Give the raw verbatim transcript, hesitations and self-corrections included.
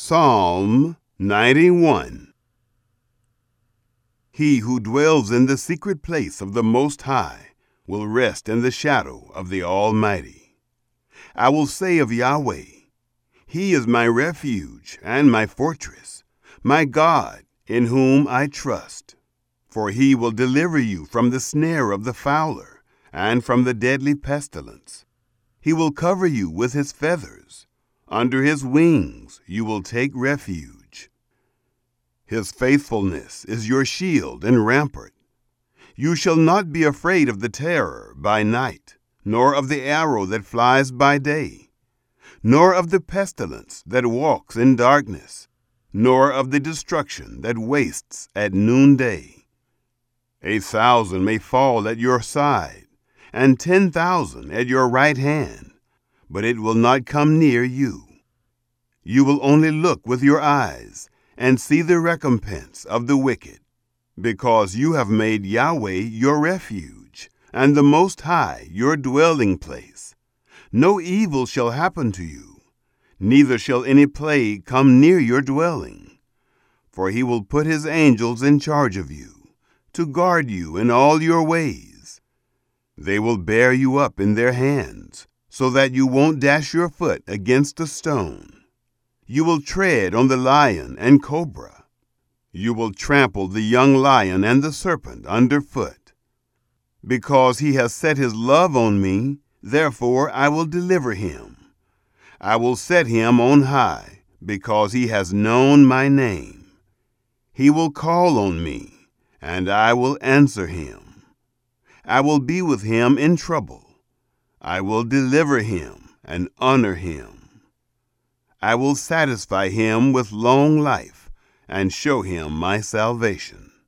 Psalm ninety-one. He who dwells in the secret place of the Most High will rest in the shadow of the Almighty. I will say of Yahweh, He is my refuge and my fortress, my God, in whom I trust. For he will deliver you from the snare of the fowler and from the deadly pestilence. He will cover you with his feathers. Under his wings you will take refuge. His faithfulness is your shield and rampart. You shall not be afraid of the terror by night, nor of the arrow that flies by day, nor of the pestilence that walks in darkness, nor of the destruction that wastes at noonday. A thousand may fall at your side, and ten thousand at your right hand, but it will not come near you. You will only look with your eyes and see the recompense of the wicked, because you have made Yahweh your refuge, and the Most High your dwelling place. No evil shall happen to you, neither shall any plague come near your dwelling. For he will put his angels in charge of you, to guard you in all your ways. They will bear you up in their hands, so that you won't dash your foot against a stone. You will tread on the lion and cobra. You will trample the young lion and the serpent underfoot. Because he has set his love on me, therefore I will deliver him. I will set him on high, because he has known my name. He will call on me, and I will answer him. I will be with him in trouble. I will deliver him and honor him. I will satisfy him with long life and show him my salvation.